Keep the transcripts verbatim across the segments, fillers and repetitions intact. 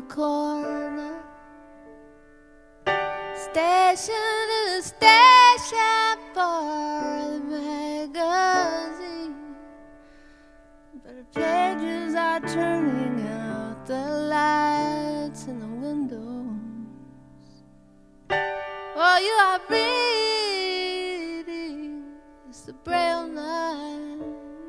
corner, station to the station for the magazine. But the pages are turning out the lights in the windows. All you are reading is the braille night.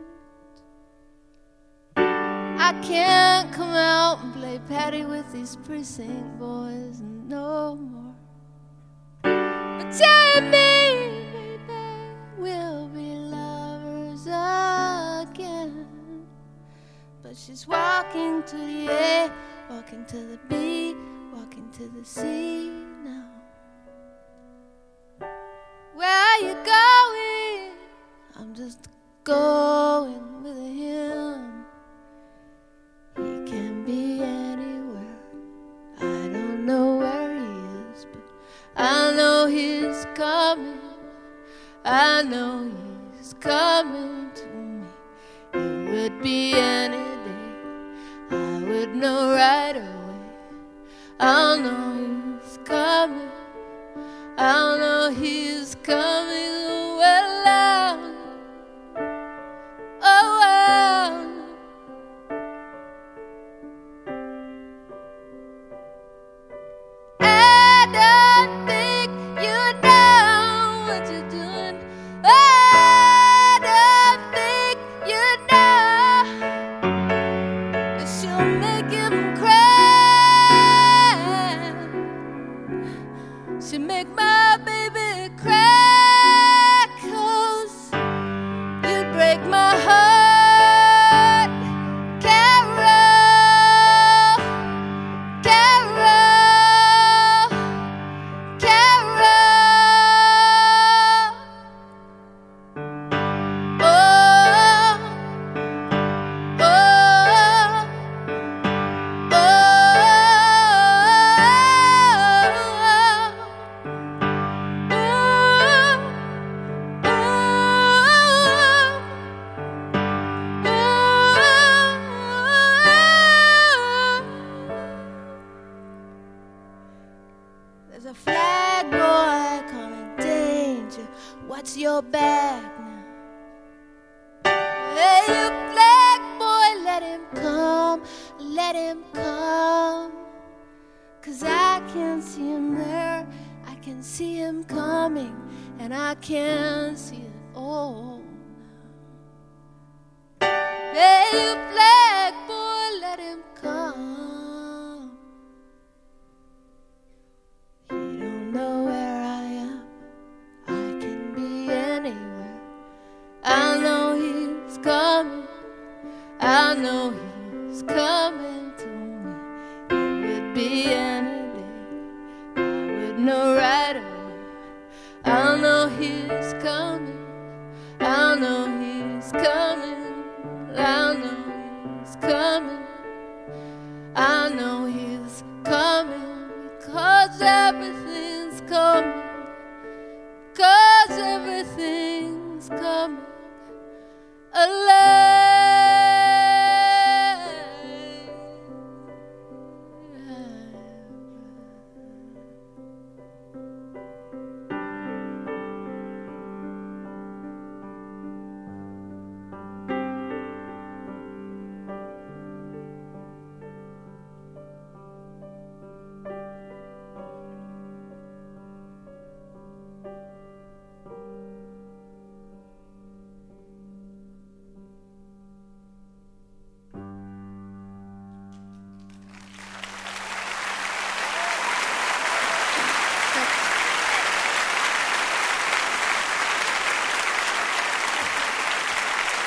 I can't come out and play patty with these precinct boys no more. But tell me, baby, we'll be lovers again. But she's walking to the A, walking to the B, walking to the C now. Where are you going? I'm just going with him. He can be anywhere. I don't know where he is, but I know he's coming. I know he's coming to me. It would be any day. I would know right away. I'll know he's coming. I'll know he's coming. Well, I'll, oh, well. I don't think you know what you're doing. I don't think you know that she'll make him cry. She make my baby cry, 'cause you break my heart, Carol, Carol, Carol. Oh, oh, oh, there's a flag boy calling danger. What's your back now? Hey, you flag boy, let him come, let him come. 'Cause I can see him there, I can see him coming, and I can see it all now. Hey, you flag boy, let him come. He don't know where I am, I can be anywhere. I know he's coming, I know he's coming to me. It would be any day, I would know right away. I'll know he's coming, I'll know he's coming, I'll know he's coming, I know he's coming, because everything